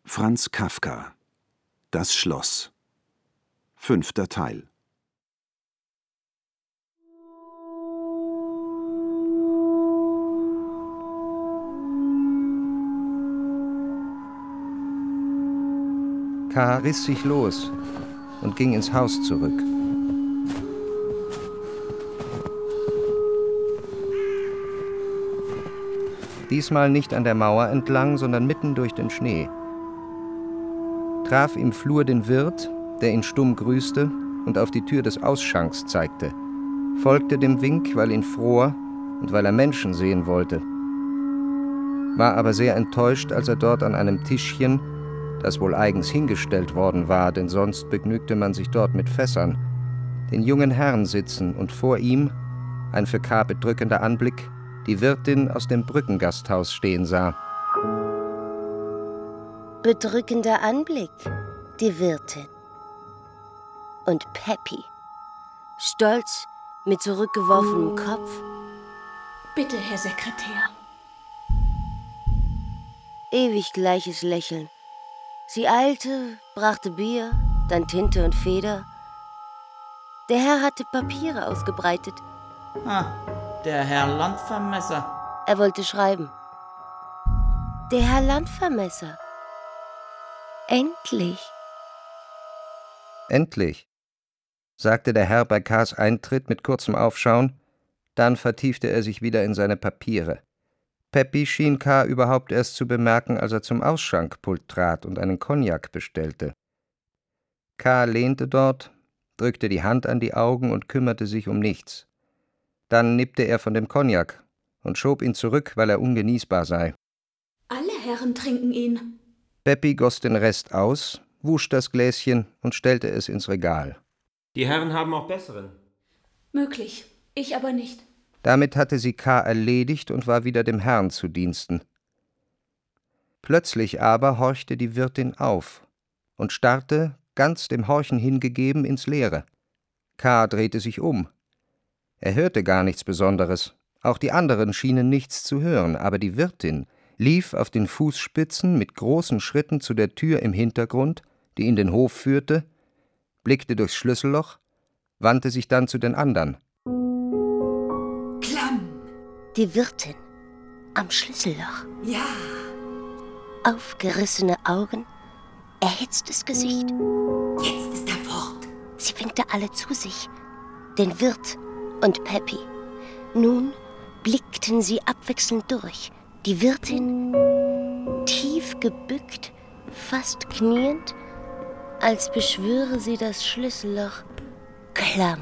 Franz Kafka: Das Schloss. 5. Teil. K. riss sich los und ging ins Haus zurück. Diesmal nicht an der Mauer entlang, sondern mitten durch den Schnee. Traf im Flur den Wirt, der ihn stumm grüßte und auf die Tür des Ausschanks zeigte, folgte dem Wink, weil ihn fror und weil er Menschen sehen wollte, war aber sehr enttäuscht, als er dort an einem Tischchen, das wohl eigens hingestellt worden war, denn sonst begnügte man sich dort mit Fässern, den jungen Herrn sitzen und vor ihm, ein für K. bedrückender Anblick, die Wirtin aus dem Brückengasthaus stehen sah. Bedrückender Anblick, die Wirtin. Und Peppy, stolz, mit zurückgeworfenem Kopf. Bitte, Herr Sekretär. Ewig gleiches Lächeln. Sie eilte, brachte Bier, dann Tinte und Feder. Der Herr hatte Papiere ausgebreitet. Der Herr Landvermesser. Er wollte schreiben. Der Herr Landvermesser. Endlich. Endlich, sagte der Herr bei K.s Eintritt mit kurzem Aufschauen, dann vertiefte er sich wieder in seine Papiere. Peppy schien K. überhaupt erst zu bemerken, als er zum Ausschankpult trat und einen Cognac bestellte. K. lehnte dort, drückte die Hand an die Augen und kümmerte sich um nichts. Dann nippte er von dem Cognac und schob ihn zurück, weil er ungenießbar sei. Alle Herren trinken ihn. Peppy goss den Rest aus, wusch das Gläschen und stellte es ins Regal. Die Herren haben auch besseren. Möglich, ich aber nicht. Damit hatte sie K. erledigt und war wieder dem Herrn zu Diensten. Plötzlich aber horchte die Wirtin auf und starrte, ganz dem Horchen hingegeben, ins Leere. K. drehte sich um. Er hörte gar nichts Besonderes. Auch die anderen schienen nichts zu hören, aber die Wirtin lief auf den Fußspitzen mit großen Schritten zu der Tür im Hintergrund, die in den Hof führte, blickte durchs Schlüsselloch, wandte sich dann zu den anderen. Klamm! Die Wirtin am Schlüsselloch. Ja! Aufgerissene Augen, erhitztes Gesicht. Jetzt ist er fort. Sie winkte alle zu sich, den Wirt und Peppy. Nun blickten sie abwechselnd durch. Die Wirtin, tief gebückt, fast kniend, als beschwöre sie das Schlüsselloch klamm.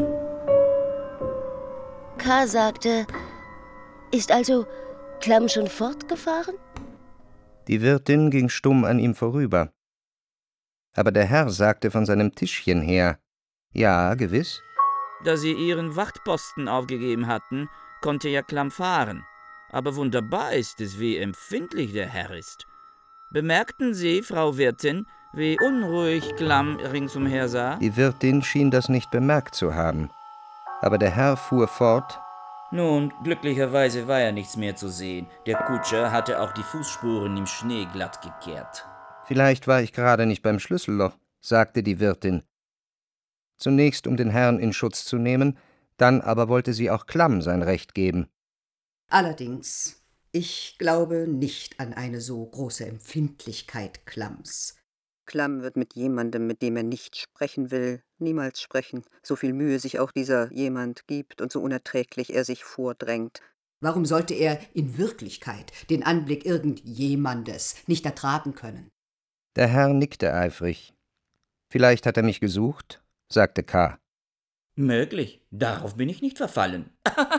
K. sagte, ist also Klamm schon fortgefahren? Die Wirtin ging stumm an ihm vorüber. Aber der Herr sagte von seinem Tischchen her, ja, gewiss. Da sie ihren Wachtposten aufgegeben hatten, konnte ja Klamm fahren. Aber wunderbar ist es, wie empfindlich der Herr ist. Bemerkten Sie, Frau Wirtin, wie unruhig Klamm ringsumher sah? Die Wirtin schien das nicht bemerkt zu haben. Aber der Herr fuhr fort. Nun, glücklicherweise war ja nichts mehr zu sehen. Der Kutscher hatte auch die Fußspuren im Schnee glatt gekehrt. Vielleicht war ich gerade nicht beim Schlüsselloch, sagte die Wirtin. Zunächst, um den Herrn in Schutz zu nehmen, dann aber wollte sie auch Klamm sein Recht geben. Allerdings, ich glaube nicht an eine so große Empfindlichkeit Klamms. Klamm wird mit jemandem, mit dem er nicht sprechen will, niemals sprechen, so viel Mühe sich auch dieser jemand gibt und so unerträglich er sich vordrängt. Warum sollte er in Wirklichkeit den Anblick irgendjemandes nicht ertragen können? Der Herr nickte eifrig. Vielleicht hat er mich gesucht, sagte K. Möglich, darauf bin ich nicht verfallen.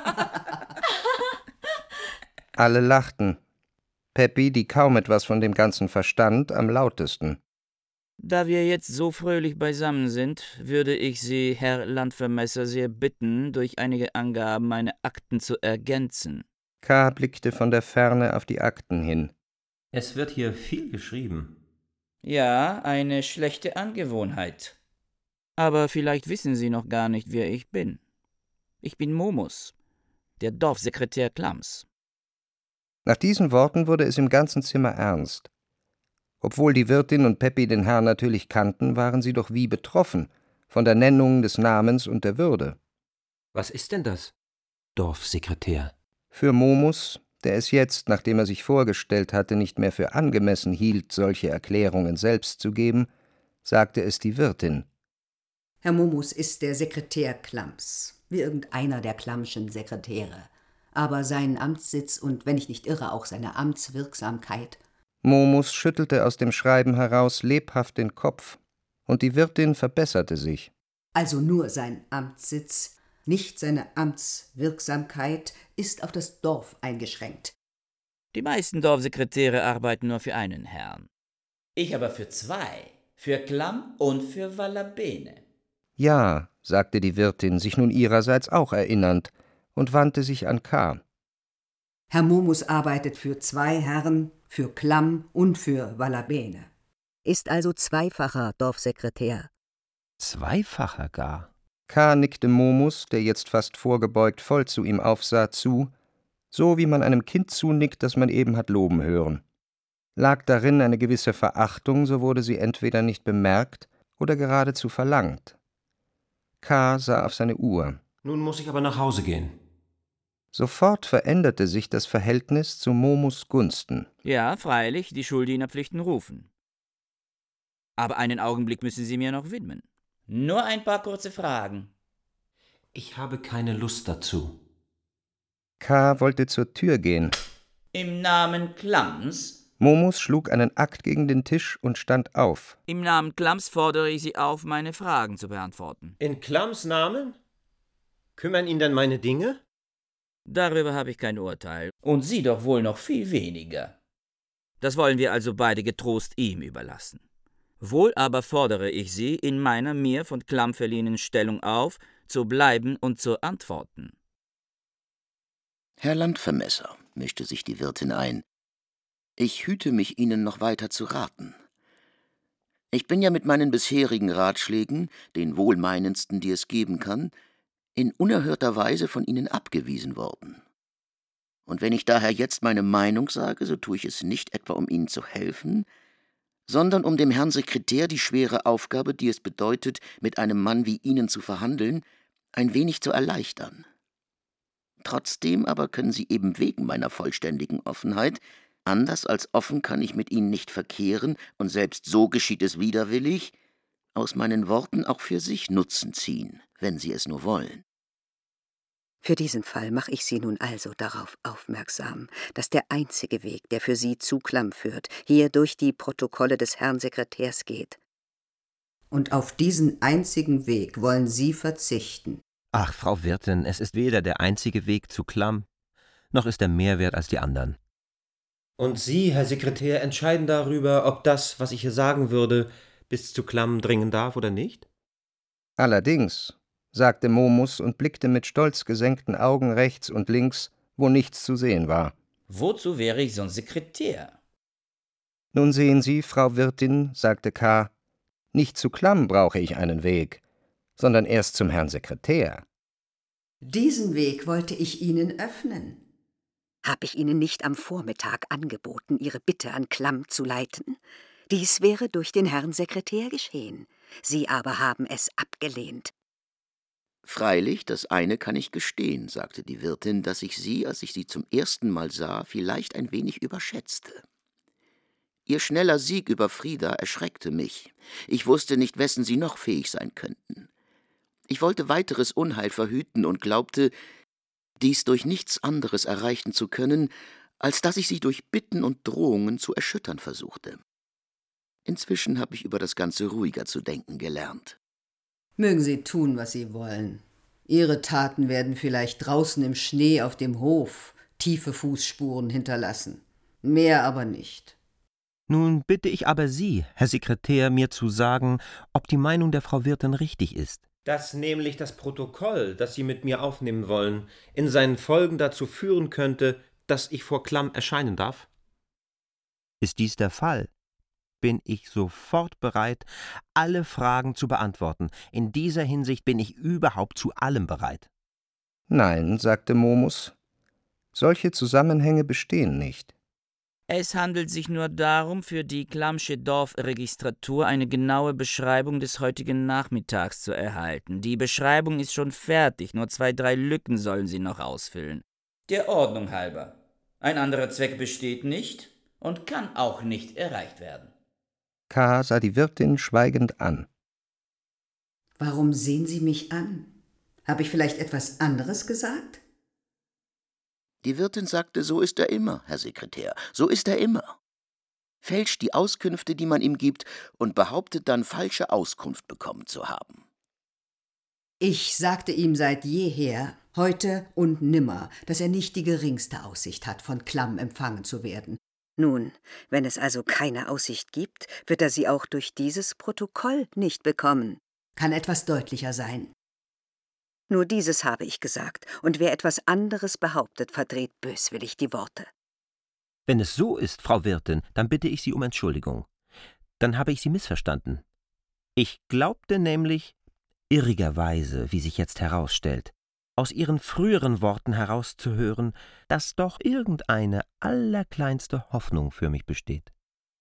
Alle lachten. Peppy, die kaum etwas von dem Ganzen verstand, am lautesten. Da wir jetzt so fröhlich beisammen sind, würde ich Sie, Herr Landvermesser, sehr bitten, durch einige Angaben meine Akten zu ergänzen. K. blickte von der Ferne auf die Akten hin. Es wird hier viel geschrieben. Ja, eine schlechte Angewohnheit. Aber vielleicht wissen Sie noch gar nicht, wer ich bin. Ich bin Momus, der Dorfsekretär Klamms. Nach diesen Worten wurde es im ganzen Zimmer ernst. Obwohl die Wirtin und Pepi den Herrn natürlich kannten, waren sie doch wie betroffen von der Nennung des Namens und der Würde. Was ist denn das? Dorfsekretär. Für Momus, der es jetzt, nachdem er sich vorgestellt hatte, nicht mehr für angemessen hielt, solche Erklärungen selbst zu geben, sagte es die Wirtin. Herr Momus ist der Sekretär Klamms, wie irgendeiner der Klammschen Sekretäre. Aber seinen Amtssitz und, wenn ich nicht irre, auch seine Amtswirksamkeit. Momus schüttelte aus dem Schreiben heraus lebhaft den Kopf, und die Wirtin verbesserte sich. Also nur sein Amtssitz, nicht seine Amtswirksamkeit, ist auf das Dorf eingeschränkt. Die meisten Dorfsekretäre arbeiten nur für einen Herrn. Ich aber für zwei, für Klamm und für Valabene. Ja, sagte die Wirtin, sich nun ihrerseits auch erinnernd, und wandte sich an K. Herr Momus arbeitet für 2 Herren, für Klamm und für Valabene. Ist also zweifacher Dorfsekretär. Zweifacher gar. K. nickte Momus, der jetzt fast vorgebeugt voll zu ihm aufsah, zu, so wie man einem Kind zunickt, das man eben hat loben hören. Lag darin eine gewisse Verachtung, so wurde sie entweder nicht bemerkt oder geradezu verlangt. K. sah auf seine Uhr. Nun muss ich aber nach Hause gehen. Sofort veränderte sich das Verhältnis zu Momus Gunsten. Ja, freilich, die Schuldienerpflichten rufen. Aber einen Augenblick müssen Sie mir noch widmen. Nur ein paar kurze Fragen. Ich habe keine Lust dazu. K. wollte zur Tür gehen. Im Namen Klamms? Momus schlug einen Akt gegen den Tisch und stand auf. Im Namen Klamms fordere ich Sie auf, meine Fragen zu beantworten. In Klamms Namen? Kümmern ihn denn meine Dinge? Darüber habe ich kein Urteil. Und Sie doch wohl noch viel weniger. Das wollen wir also beide getrost ihm überlassen. Wohl aber fordere ich Sie in meiner mir von Klamm verliehenen Stellung auf, zu bleiben und zu antworten. Herr Landvermesser, mischte sich die Wirtin ein, ich hüte mich, Ihnen noch weiter zu raten. Ich bin ja mit meinen bisherigen Ratschlägen, den wohlmeinendsten, die es geben kann, in unerhörter Weise von Ihnen abgewiesen worden. Und wenn ich daher jetzt meine Meinung sage, so tue ich es nicht etwa, um Ihnen zu helfen, sondern um dem Herrn Sekretär die schwere Aufgabe, die es bedeutet, mit einem Mann wie Ihnen zu verhandeln, ein wenig zu erleichtern. Trotzdem aber können Sie eben wegen meiner vollständigen Offenheit, anders als offen kann ich mit Ihnen nicht verkehren, und selbst so geschieht es widerwillig, aus meinen Worten auch für sich Nutzen ziehen, wenn Sie es nur wollen. Für diesen Fall mache ich Sie nun also darauf aufmerksam, dass der einzige Weg, der für Sie zu Klamm führt, hier durch die Protokolle des Herrn Sekretärs geht. Und auf diesen einzigen Weg wollen Sie verzichten. Ach, Frau Wirtin, es ist weder der einzige Weg zu Klamm, noch ist er mehr wert als die anderen. Und Sie, Herr Sekretär, entscheiden darüber, ob das, was ich hier sagen würde, bis zu Klamm dringen darf oder nicht? Allerdings, sagte Momus und blickte mit stolz gesenkten Augen rechts und links, wo nichts zu sehen war. Wozu wäre ich sonst Sekretär? Nun sehen Sie, Frau Wirtin, sagte K., nicht zu Klamm brauche ich einen Weg, sondern erst zum Herrn Sekretär. Diesen Weg wollte ich Ihnen öffnen. Habe ich Ihnen nicht am Vormittag angeboten, Ihre Bitte an Klamm zu leiten? Dies wäre durch den Herrn Sekretär geschehen. Sie aber haben es abgelehnt. Freilich, das eine kann ich gestehen, sagte die Wirtin, dass ich Sie, als ich Sie zum ersten Mal sah, vielleicht ein wenig überschätzte. Ihr schneller Sieg über Frida erschreckte mich. Ich wusste nicht, wessen Sie noch fähig sein könnten. Ich wollte weiteres Unheil verhüten und glaubte, dies durch nichts anderes erreichen zu können, als dass ich Sie durch Bitten und Drohungen zu erschüttern versuchte. Inzwischen habe ich über das Ganze ruhiger zu denken gelernt. Mögen Sie tun, was Sie wollen. Ihre Taten werden vielleicht draußen im Schnee auf dem Hof tiefe Fußspuren hinterlassen. Mehr aber nicht. Nun bitte ich aber Sie, Herr Sekretär, mir zu sagen, ob die Meinung der Frau Wirtin richtig ist. Dass nämlich das Protokoll, das Sie mit mir aufnehmen wollen, in seinen Folgen dazu führen könnte, dass ich vor Klamm erscheinen darf? Ist dies der Fall, bin ich sofort bereit, alle Fragen zu beantworten. In dieser Hinsicht bin ich überhaupt zu allem bereit. Nein, sagte Momus, solche Zusammenhänge bestehen nicht. Es handelt sich nur darum, für die Klammsche Dorfregistratur eine genaue Beschreibung des heutigen Nachmittags zu erhalten. Die Beschreibung ist schon fertig, nur 2, 3 Lücken sollen Sie noch ausfüllen. Der Ordnung halber. Ein anderer Zweck besteht nicht und kann auch nicht erreicht werden. K. sah die Wirtin schweigend an. Warum sehen Sie mich an? Habe ich vielleicht etwas anderes gesagt? Die Wirtin sagte, so ist er immer, Herr Sekretär, so ist er immer. Fälscht die Auskünfte, die man ihm gibt, und behauptet dann, falsche Auskunft bekommen zu haben. Ich sagte ihm seit jeher, heute und nimmer, dass er nicht die geringste Aussicht hat, von Klamm empfangen zu werden. Nun, wenn es also keine Aussicht gibt, wird er sie auch durch dieses Protokoll nicht bekommen. Kann etwas deutlicher sein. Nur dieses habe ich gesagt, und wer etwas anderes behauptet, verdreht böswillig die Worte. Wenn es so ist, Frau Wirtin, dann bitte ich Sie um Entschuldigung. Dann habe ich Sie missverstanden. Ich glaubte nämlich, irrigerweise, wie sich jetzt herausstellt, aus Ihren früheren Worten herauszuhören, dass doch irgendeine allerkleinste Hoffnung für mich besteht.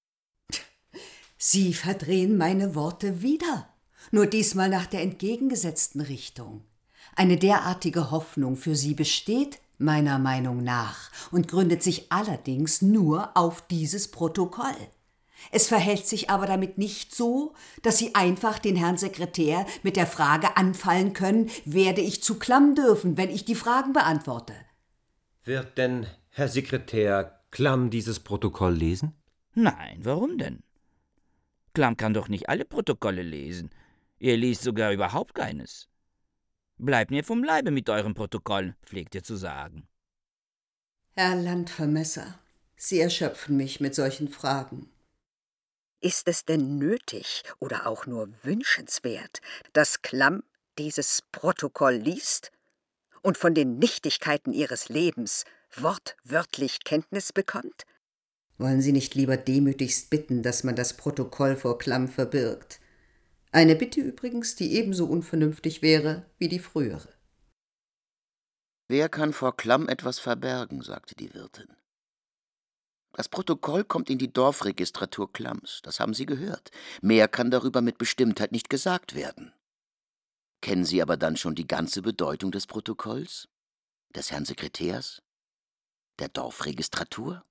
Sie verdrehen meine Worte wieder, nur diesmal nach der entgegengesetzten Richtung. Eine derartige Hoffnung für Sie besteht, meiner Meinung nach, und gründet sich allerdings nur auf dieses Protokoll. Es verhält sich aber damit nicht so, dass Sie einfach den Herrn Sekretär mit der Frage anfallen können, werde ich zu Klamm dürfen, wenn ich die Fragen beantworte. Wird denn Herr Sekretär Klamm dieses Protokoll lesen? Nein, warum denn? Klamm kann doch nicht alle Protokolle lesen. Er liest sogar überhaupt keines. Bleibt mir vom Leibe mit eurem Protokoll, pflegt ihr zu sagen. Herr Landvermesser, Sie erschöpfen mich mit solchen Fragen. Ist es denn nötig oder auch nur wünschenswert, dass Klamm dieses Protokoll liest und von den Nichtigkeiten ihres Lebens wortwörtlich Kenntnis bekommt? Wollen Sie nicht lieber demütigst bitten, dass man das Protokoll vor Klamm verbirgt? Eine Bitte übrigens, die ebenso unvernünftig wäre wie die frühere. Wer kann vor Klamm etwas verbergen, sagte die Wirtin. Das Protokoll kommt in die Dorfregistratur Klamms, das haben Sie gehört. Mehr kann darüber mit Bestimmtheit nicht gesagt werden. Kennen Sie aber dann schon die ganze Bedeutung des Protokolls? Des Herrn Sekretärs? Der Dorfregistratur?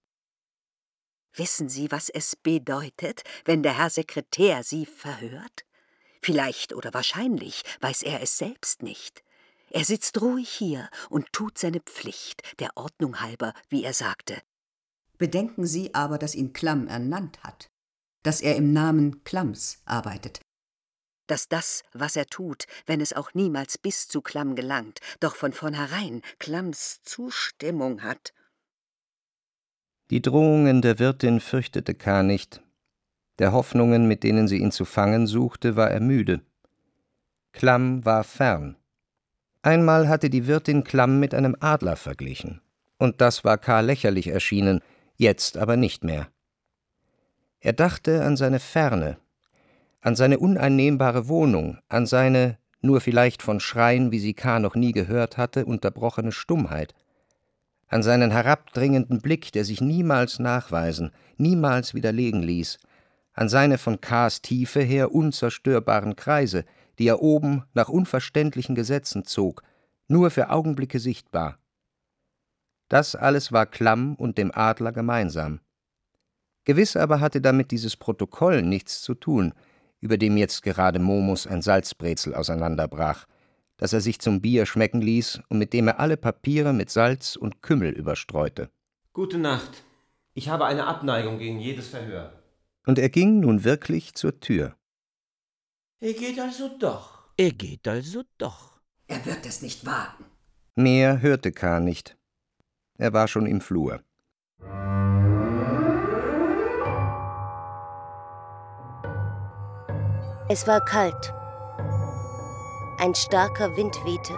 Wissen Sie, was es bedeutet, wenn der Herr Sekretär Sie verhört? Vielleicht oder wahrscheinlich weiß er es selbst nicht. Er sitzt ruhig hier und tut seine Pflicht, der Ordnung halber, wie er sagte. Bedenken Sie aber, dass ihn Klamm ernannt hat, dass er im Namen Klamms arbeitet. Dass das, was er tut, wenn es auch niemals bis zu Klamm gelangt, doch von vornherein Klamms Zustimmung hat. Die Drohungen der Wirtin fürchtete K. nicht. Der Hoffnungen, mit denen sie ihn zu fangen suchte, war er müde. Klamm war fern. Einmal hatte die Wirtin Klamm mit einem Adler verglichen, und das war K. lächerlich erschienen, jetzt aber nicht mehr. Er dachte an seine Ferne, an seine uneinnehmbare Wohnung, an seine, nur vielleicht von Schreien, wie sie K. noch nie gehört hatte, unterbrochene Stummheit, an seinen herabdringenden Blick, der sich niemals nachweisen, niemals widerlegen ließ, an seine von K.s Tiefe her unzerstörbaren Kreise, die er oben nach unverständlichen Gesetzen zog, nur für Augenblicke sichtbar. Das alles war Klamm und dem Adler gemeinsam. Gewiss aber hatte damit dieses Protokoll nichts zu tun, über dem jetzt gerade Momus ein Salzbrezel auseinanderbrach, das er sich zum Bier schmecken ließ und mit dem er alle Papiere mit Salz und Kümmel überstreute. Gute Nacht. Ich habe eine Abneigung gegen jedes Verhör. Und er ging nun wirklich zur Tür. Er geht also doch. Er geht also doch. Er wird es nicht wagen. Mehr hörte K. nicht. Er war schon im Flur. Es war kalt. Ein starker Wind wehte.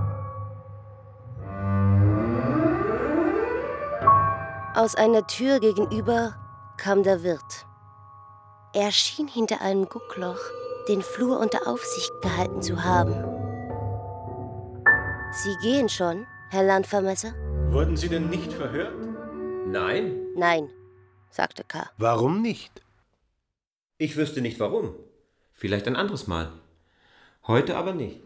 Aus einer Tür gegenüber kam der Wirt. Er schien hinter einem Guckloch den Flur unter Aufsicht gehalten zu haben. Sie gehen schon, Herr Landvermesser? Wurden Sie denn nicht verhört? Nein. Nein. sagte K. Warum nicht? Ich wüsste nicht warum. Vielleicht ein anderes Mal. Heute aber nicht.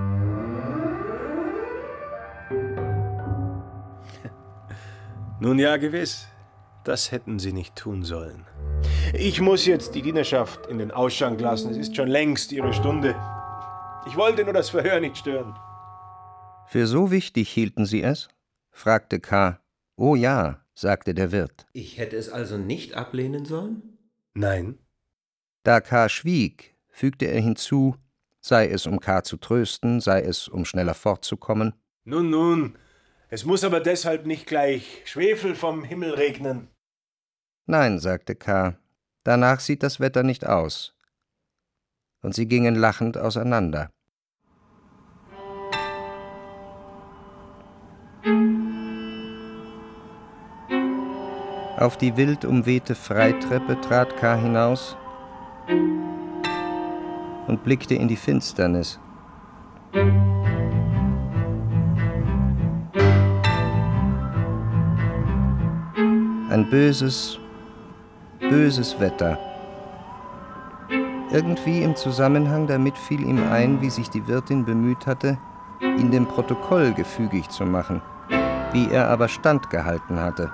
Nun ja, gewiss. Das hätten Sie nicht tun sollen. Ich muss jetzt die Dienerschaft in den Ausschank lassen. Es ist schon längst Ihre Stunde. Ich wollte nur das Verhör nicht stören. Für so wichtig hielten Sie es? Fragte K. Oh ja, sagte der Wirt. Ich hätte es also nicht ablehnen sollen? Nein. Da K. schwieg, fügte er hinzu, sei es um K. zu trösten, sei es um schneller fortzukommen. Nun, es muss aber deshalb nicht gleich Schwefel vom Himmel regnen. Nein, sagte K., danach sieht das Wetter nicht aus. Und sie gingen lachend auseinander. Auf die wild umwehte Freitreppe trat K. hinaus und blickte in die Finsternis. Ein böses Wetter. Irgendwie im Zusammenhang damit fiel ihm ein, wie sich die Wirtin bemüht hatte, ihn dem Protokoll gefügig zu machen, wie er aber standgehalten hatte.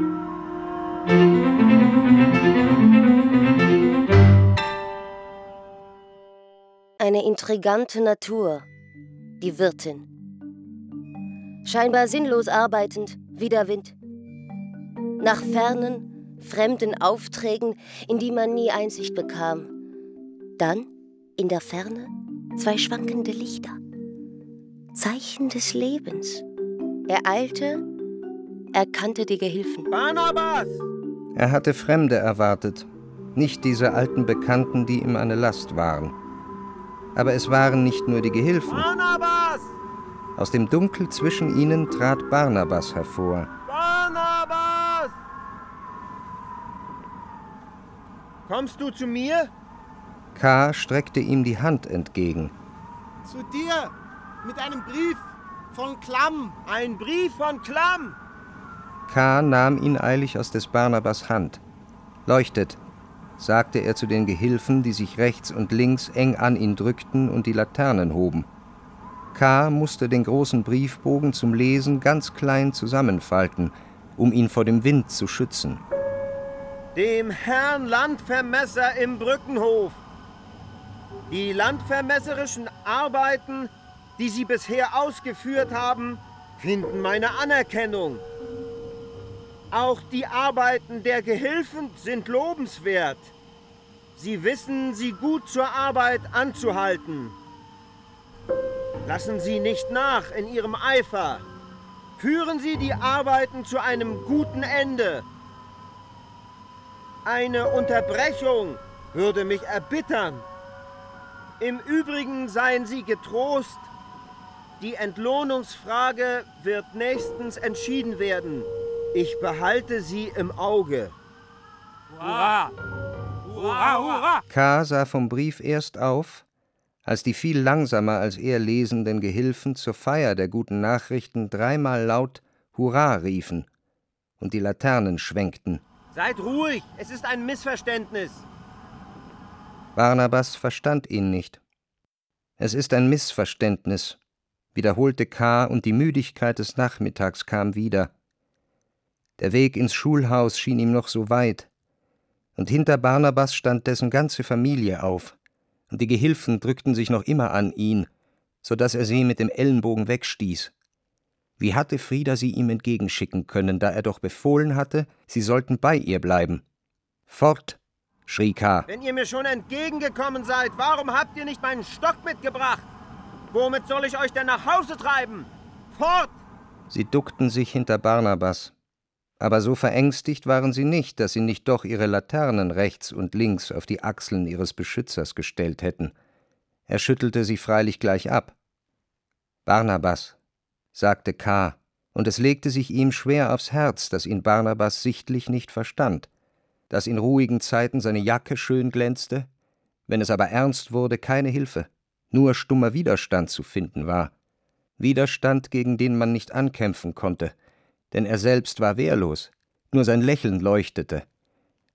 Eine intrigante Natur, die Wirtin. Scheinbar sinnlos arbeitend, wie der Wind. Nach fernen, fremden Aufträgen, in die man nie Einsicht bekam. Dann, in der Ferne, 2 schwankende Lichter. Zeichen des Lebens. Er eilte, erkannte die Gehilfen. Barnabas! Er hatte Fremde erwartet, nicht diese alten Bekannten, die ihm eine Last waren. Aber es waren nicht nur die Gehilfen. Barnabas! Aus dem Dunkel zwischen ihnen trat Barnabas hervor. Barnabas! Kommst du zu mir? K. streckte ihm die Hand entgegen. Zu dir, mit einem Brief von Klamm. Ein Brief von Klamm! K. nahm ihn eilig aus des Barnabas Hand. Leuchtet, sagte er zu den Gehilfen, die sich rechts und links eng an ihn drückten und die Laternen hoben. K. musste den großen Briefbogen zum Lesen ganz klein zusammenfalten, um ihn vor dem Wind zu schützen. Dem Herrn Landvermesser im Brückenhof. Die landvermesserischen Arbeiten, die Sie bisher ausgeführt haben, finden meine Anerkennung. Auch die Arbeiten der Gehilfen sind lobenswert. Sie wissen, sie gut zur Arbeit anzuhalten. Lassen Sie nicht nach in Ihrem Eifer. Führen Sie die Arbeiten zu einem guten Ende. Eine Unterbrechung würde mich erbittern. Im Übrigen seien Sie getrost, die Entlohnungsfrage wird nächstens entschieden werden. Ich behalte Sie im Auge. Hurra! Hurra, hurra! K. sah vom Brief erst auf, als die viel langsamer als er lesenden Gehilfen zur Feier der guten Nachrichten 3-mal laut Hurra riefen und die Laternen schwenkten. Seid ruhig, es ist ein Missverständnis. Barnabas verstand ihn nicht. Es ist ein Missverständnis, wiederholte K., und die Müdigkeit des Nachmittags kam wieder. Der Weg ins Schulhaus schien ihm noch so weit, und hinter Barnabas stand dessen ganze Familie auf, und die Gehilfen drückten sich noch immer an ihn, so dass er sie mit dem Ellenbogen wegstieß. Wie hatte Frida sie ihm entgegenschicken können, da er doch befohlen hatte, sie sollten bei ihr bleiben? Fort, schrie K. Wenn ihr mir schon entgegengekommen seid, warum habt ihr nicht meinen Stock mitgebracht? Womit soll ich euch denn nach Hause treiben? Fort! Sie duckten sich hinter Barnabas. Aber so verängstigt waren sie nicht, dass sie nicht doch ihre Laternen rechts und links auf die Achseln ihres Beschützers gestellt hätten. Er schüttelte sie freilich gleich ab. Barnabas, sagte K., und es legte sich ihm schwer aufs Herz, dass ihn Barnabas sichtlich nicht verstand, dass in ruhigen Zeiten seine Jacke schön glänzte, wenn es aber ernst wurde, keine Hilfe, nur stummer Widerstand zu finden war. Widerstand, gegen den man nicht ankämpfen konnte, denn er selbst war wehrlos, nur sein Lächeln leuchtete.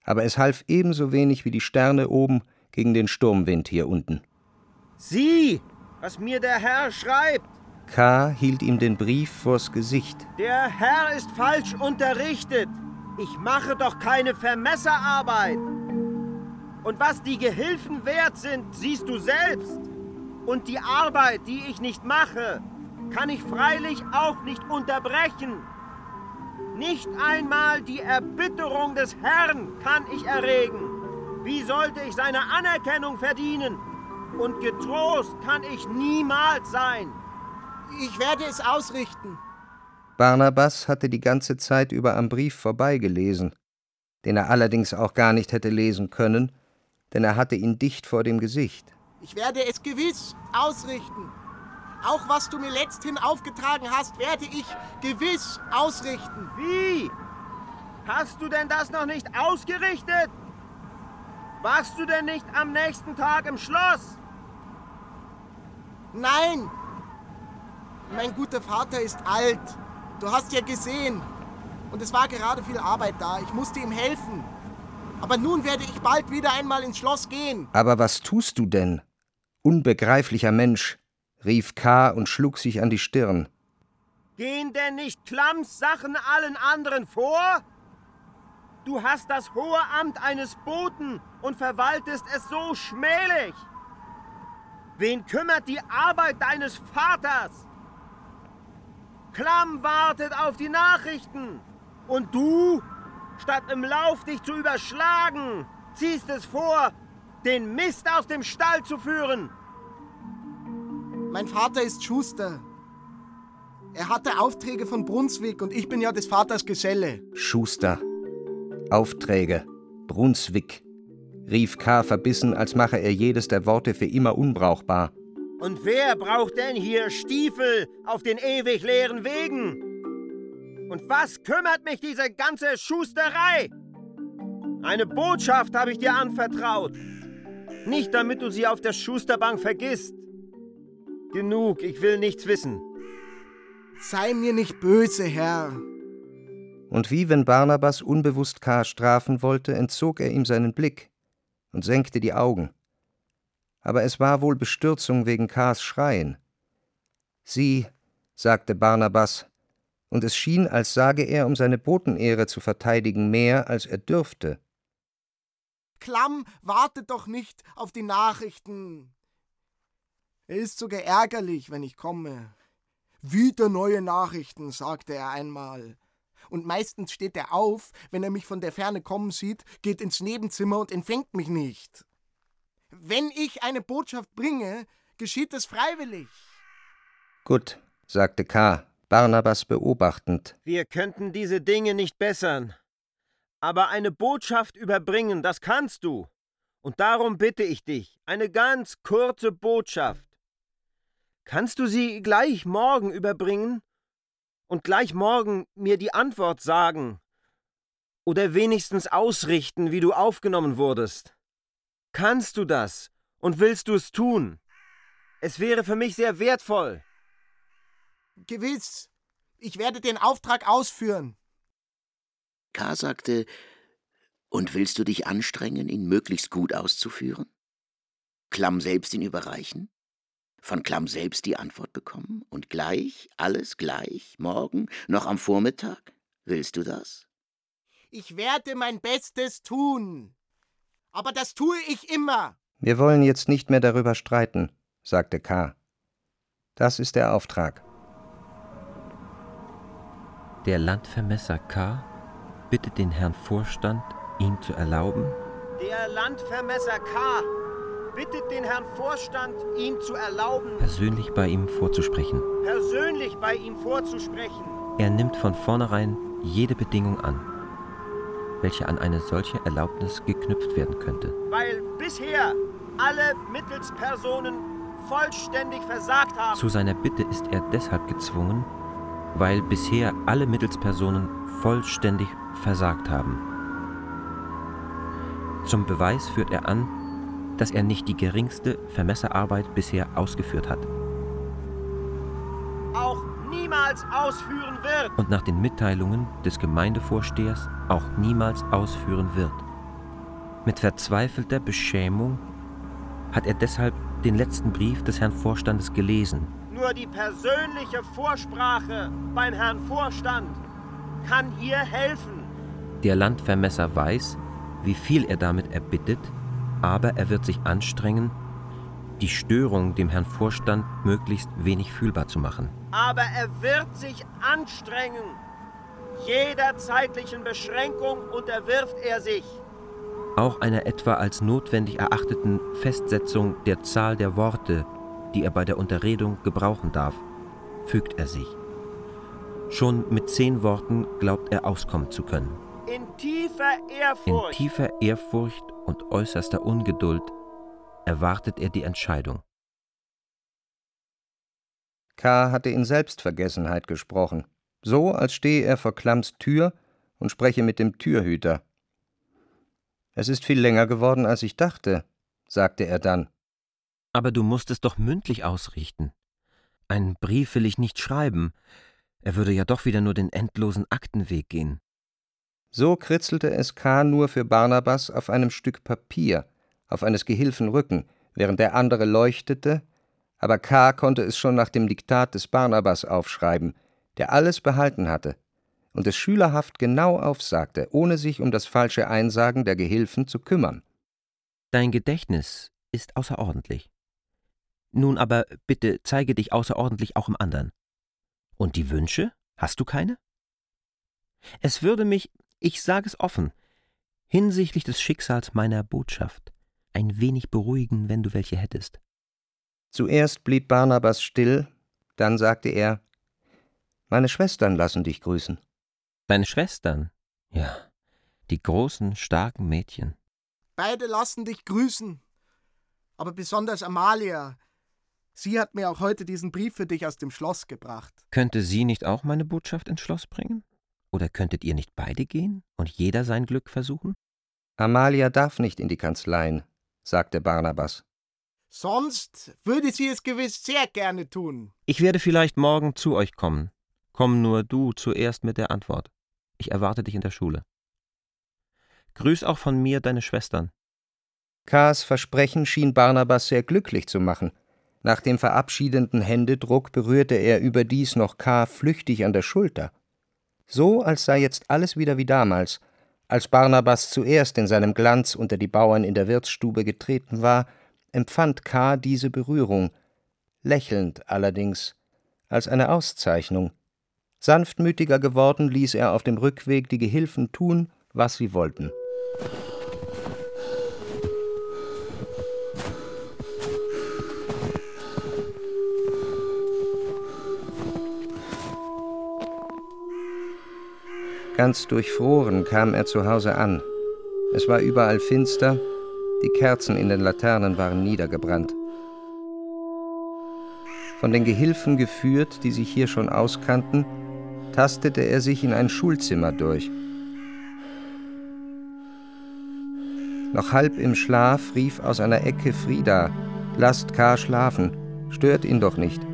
Aber es half ebenso wenig wie die Sterne oben gegen den Sturmwind hier unten. Sieh, was mir der Herr schreibt. K. hielt ihm den Brief vors Gesicht. Der Herr ist falsch unterrichtet. Ich mache doch keine Vermesserarbeit. Und was die Gehilfen wert sind, siehst du selbst. Und die Arbeit, die ich nicht mache, kann ich freilich auch nicht unterbrechen. Nicht einmal die Erbitterung des Herrn kann ich erregen. Wie sollte ich seine Anerkennung verdienen? Und getrost kann ich niemals sein. Ich werde es ausrichten. Barnabas hatte die ganze Zeit über am Brief vorbeigelesen, den er allerdings auch gar nicht hätte lesen können, denn er hatte ihn dicht vor dem Gesicht. Ich werde es gewiss ausrichten. Auch was du mir letzthin aufgetragen hast, werde ich gewiss ausrichten. Wie? Hast du denn das noch nicht ausgerichtet? Warst du denn nicht am nächsten Tag im Schloss? Nein. Mein guter Vater ist alt. Du hast ja gesehen. Und es war gerade viel Arbeit da. Ich musste ihm helfen. Aber nun werde ich bald wieder einmal ins Schloss gehen. Aber was tust du denn? Unbegreiflicher Mensch, rief K. und schlug sich an die Stirn. Gehen denn nicht Klamms Sachen allen anderen vor? Du hast das hohe Amt eines Boten und verwaltest es so schmählich. Wen kümmert die Arbeit deines Vaters? Klamm wartet auf die Nachrichten. Und du, statt im Lauf dich zu überschlagen, ziehst es vor, den Mist aus dem Stall zu führen. Mein Vater ist Schuster. Er hatte Aufträge von Brunswick und ich bin ja des Vaters Geselle. Schuster, Aufträge, Brunswick, rief K. verbissen, als mache er jedes der Worte für immer unbrauchbar. Und wer braucht denn hier Stiefel auf den ewig leeren Wegen? Und was kümmert mich diese ganze Schusterei? Eine Botschaft habe ich dir anvertraut. Nicht, damit du sie auf der Schusterbank vergisst. Genug, ich will nichts wissen. Sei mir nicht böse, Herr. Und wie wenn Barnabas unbewusst K. strafen wollte, entzog er ihm seinen Blick und senkte die Augen. Aber es war wohl Bestürzung wegen K.s Schreien. »Sieh«, sagte Barnabas, und es schien, als sage er, um seine Botenehre zu verteidigen, mehr, als er dürfte. Klamm wartet doch nicht auf die Nachrichten. Er ist sogar ärgerlich, wenn ich komme. »Wieder neue Nachrichten«, sagte er einmal. Und meistens steht er auf, wenn er mich von der Ferne kommen sieht, geht ins Nebenzimmer und empfängt mich nicht. Wenn ich eine Botschaft bringe, geschieht es freiwillig. Gut, sagte K., Barnabas beobachtend. Wir könnten diese Dinge nicht bessern. Aber eine Botschaft überbringen, das kannst du. Und darum bitte ich dich, eine ganz kurze Botschaft. Kannst du sie gleich morgen überbringen? Und gleich morgen mir die Antwort sagen? Oder wenigstens ausrichten, wie du aufgenommen wurdest? Kannst du das? Und willst du es tun? Es wäre für mich sehr wertvoll. Gewiss. Ich werde den Auftrag ausführen. K. sagte, und willst du dich anstrengen, ihn möglichst gut auszuführen? Klamm selbst ihn überreichen? Von Klamm selbst die Antwort bekommen? Und gleich, alles gleich, morgen, noch am Vormittag? Willst du das? Ich werde mein Bestes tun. Aber das tue ich immer. Wir wollen jetzt nicht mehr darüber streiten, sagte K. Das ist der Auftrag. Der Landvermesser K. bittet den Herrn Vorstand, ihm zu erlauben. Der Landvermesser K. bittet den Herrn Vorstand, ihm zu erlauben, persönlich bei ihm vorzusprechen. Persönlich bei ihm vorzusprechen. Er nimmt von vornherein jede Bedingung an, welche an eine solche Erlaubnis geknüpft werden könnte. Weil bisher alle Mittelspersonen vollständig versagt haben. Zu seiner Bitte ist er deshalb gezwungen, weil bisher alle Mittelspersonen vollständig versagt haben. Zum Beweis führt er an, dass er nicht die geringste Vermesserarbeit bisher ausgeführt hat. Auch niemals ausführen wird. Und nach den Mitteilungen des Gemeindevorstehers auch niemals ausführen wird. Mit verzweifelter Beschämung hat er deshalb den letzten Brief des Herrn Vorstandes gelesen. Nur die persönliche Vorsprache beim Herrn Vorstand kann hier helfen. Der Landvermesser weiß, wie viel er damit erbittet, aber er wird sich anstrengen, die Störung dem Herrn Vorstand möglichst wenig fühlbar zu machen. Aber er wird sich anstrengen. Jeder zeitlichen Beschränkung unterwirft er sich. Auch einer etwa als notwendig erachteten Festsetzung der Zahl der Worte, die er bei der Unterredung gebrauchen darf, fügt er sich. Schon mit 10 Worten glaubt er auskommen zu können. In tiefer Ehrfurcht und äußerster Ungeduld erwartet er die Entscheidung. K. hatte in Selbstvergessenheit gesprochen, so als stehe er vor Klamms Tür und spreche mit dem Türhüter. »Es ist viel länger geworden, als ich dachte«, sagte er dann. »Aber du musst es doch mündlich ausrichten. Einen Brief will ich nicht schreiben. Er würde ja doch wieder nur den endlosen Aktenweg gehen.« So kritzelte es K. nur für Barnabas auf einem Stück Papier, auf eines Gehilfen Rücken, während der andere leuchtete, aber K. konnte es schon nach dem Diktat des Barnabas aufschreiben, der alles behalten hatte und es schülerhaft genau aufsagte, ohne sich um das falsche Einsagen der Gehilfen zu kümmern. »Dein Gedächtnis ist außerordentlich. Nun aber bitte zeige dich außerordentlich auch im anderen. Und die Wünsche? Hast du keine? Es würde mich, ich sage es offen, hinsichtlich des Schicksals meiner Botschaft ein wenig beruhigen, wenn du welche hättest.« Zuerst blieb Barnabas still, dann sagte er, »Meine Schwestern lassen dich grüßen.« »Deine Schwestern? Ja, die großen, starken Mädchen.« »Beide lassen dich grüßen, aber besonders Amalia. Sie hat mir auch heute diesen Brief für dich aus dem Schloss gebracht.« »Könnte sie nicht auch meine Botschaft ins Schloss bringen? Oder könntet ihr nicht beide gehen und jeder sein Glück versuchen?« »Amalia darf nicht in die Kanzleien«, sagte Barnabas. »Sonst würde sie es gewiss sehr gerne tun.« »Ich werde vielleicht morgen zu euch kommen. Komm nur du zuerst mit der Antwort. Ich erwarte dich in der Schule. Grüß auch von mir deine Schwestern.« K.s Versprechen schien Barnabas sehr glücklich zu machen. Nach dem verabschiedenden Händedruck berührte er überdies noch K. flüchtig an der Schulter. So, als sei jetzt alles wieder wie damals, als Barnabas zuerst in seinem Glanz unter die Bauern in der Wirtsstube getreten war, empfand K. diese Berührung, lächelnd allerdings, als eine Auszeichnung. Sanftmütiger geworden ließ er auf dem Rückweg die Gehilfen tun, was sie wollten. Ganz durchfroren kam er zu Hause an. Es war überall finster, die Kerzen in den Laternen waren niedergebrannt. Von den Gehilfen geführt, die sich hier schon auskannten, tastete er sich in ein Schulzimmer durch. Noch halb im Schlaf rief aus einer Ecke Frieda, »Lasst K. schlafen, stört ihn doch nicht.«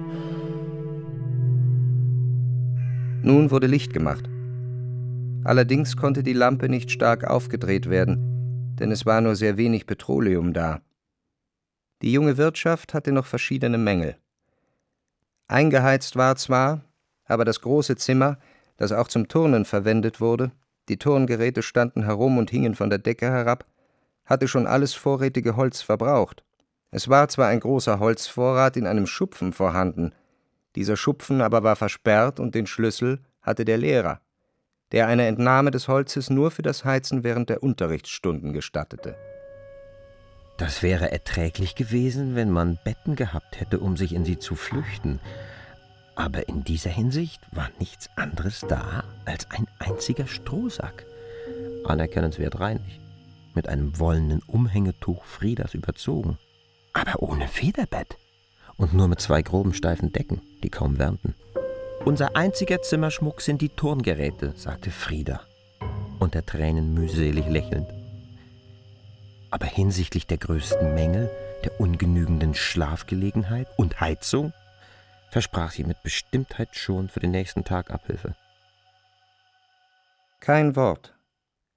Nun wurde Licht gemacht. Allerdings konnte die Lampe nicht stark aufgedreht werden, denn es war nur sehr wenig Petroleum da. Die junge Wirtschaft hatte noch verschiedene Mängel. Eingeheizt war zwar, aber das große Zimmer, das auch zum Turnen verwendet wurde, die Turngeräte standen herum und hingen von der Decke herab, hatte schon alles vorrätige Holz verbraucht. Es war zwar ein großer Holzvorrat in einem Schupfen vorhanden, dieser Schupfen aber war versperrt und den Schlüssel hatte der Lehrer, der eine Entnahme des Holzes nur für das Heizen während der Unterrichtsstunden gestattete. Das wäre erträglich gewesen, wenn man Betten gehabt hätte, um sich in sie zu flüchten. Aber in dieser Hinsicht war nichts anderes da als ein einziger Strohsack, anerkennenswert reinig, mit einem wollenen Umhängetuch Friedas überzogen, aber ohne Federbett und nur mit 2 groben steifen Decken, die kaum wärmten. »Unser einziger Zimmerschmuck sind die Turngeräte«, sagte Frieda, unter Tränen mühselig lächelnd. Aber hinsichtlich der größten Mängel, der ungenügenden Schlafgelegenheit und Heizung, versprach sie mit Bestimmtheit schon für den nächsten Tag Abhilfe. Kein Wort.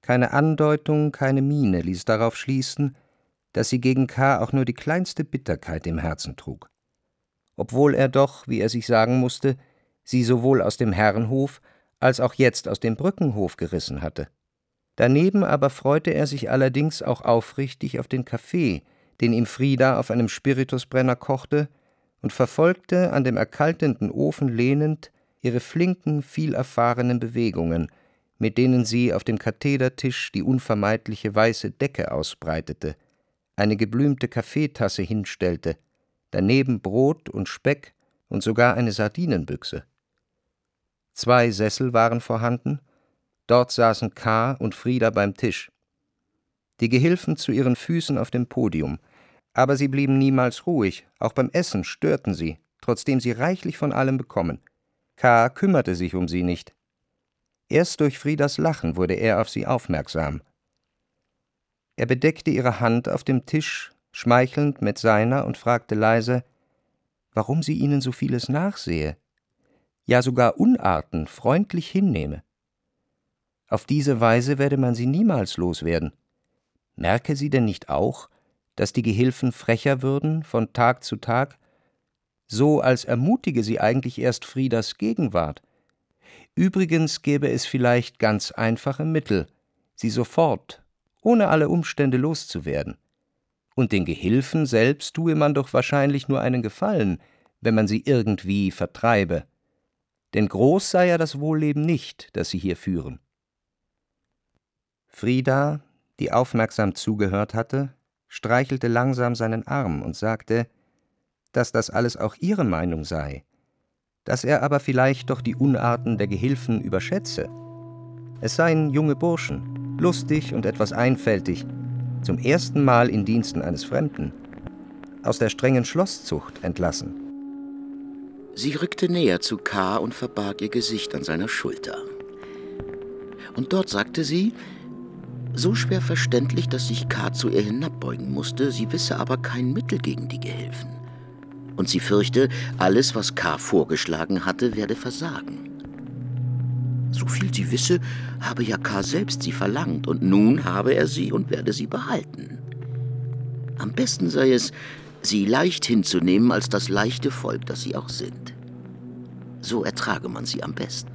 Keine Andeutung, keine Miene ließ darauf schließen, dass sie gegen K. auch nur die kleinste Bitterkeit im Herzen trug. Obwohl er doch, wie er sich sagen musste, sie sowohl aus dem Herrenhof als auch jetzt aus dem Brückenhof gerissen hatte. Daneben aber freute er sich allerdings auch aufrichtig auf den Kaffee, den ihm Frida auf einem Spiritusbrenner kochte, und verfolgte, an dem erkaltenden Ofen lehnend, ihre flinken, vielerfahrenen Bewegungen, mit denen sie auf dem Kathedertisch die unvermeidliche weiße Decke ausbreitete, eine geblümte Kaffeetasse hinstellte, daneben Brot und Speck und sogar eine Sardinenbüchse. 2 Sessel waren vorhanden, dort saßen K. und Frida beim Tisch. Die Gehilfen zu ihren Füßen auf dem Podium, aber sie blieben niemals ruhig, auch beim Essen störten sie, trotzdem sie reichlich von allem bekommen. K. kümmerte sich um sie nicht. Erst durch Fridas Lachen wurde er auf sie aufmerksam. Er bedeckte ihre Hand auf dem Tisch, schmeichelnd mit seiner, und fragte leise, warum sie ihnen so vieles nachsehe, ja sogar Unarten freundlich hinnehme. Auf diese Weise werde man sie niemals loswerden. Merke sie denn nicht auch, dass die Gehilfen frecher würden von Tag zu Tag, so als ermutige sie eigentlich erst Friedas Gegenwart. Übrigens gäbe es vielleicht ganz einfache Mittel, sie sofort, ohne alle Umstände loszuwerden. Und den Gehilfen selbst tue man doch wahrscheinlich nur einen Gefallen, wenn man sie irgendwie vertreibe. Denn groß sei ja das Wohlleben nicht, das sie hier führen. Frida, die aufmerksam zugehört hatte, streichelte langsam seinen Arm und sagte, dass das alles auch ihre Meinung sei, dass er aber vielleicht doch die Unarten der Gehilfen überschätze. Es seien junge Burschen, lustig und etwas einfältig, zum ersten Mal in Diensten eines Fremden, aus der strengen Schlosszucht entlassen. Sie rückte näher zu K. und verbarg ihr Gesicht an seiner Schulter. Und dort sagte sie, so schwer verständlich, dass sich K. zu ihr hinabbeugen musste, sie wisse aber kein Mittel gegen die Gehilfen. Und sie fürchte, alles, was K. vorgeschlagen hatte, werde versagen. So viel sie wisse, habe ja K. selbst sie verlangt, und nun habe er sie und werde sie behalten. Am besten sei es, sie leicht hinzunehmen als das leichte Volk, das sie auch sind. So ertrage man sie am besten.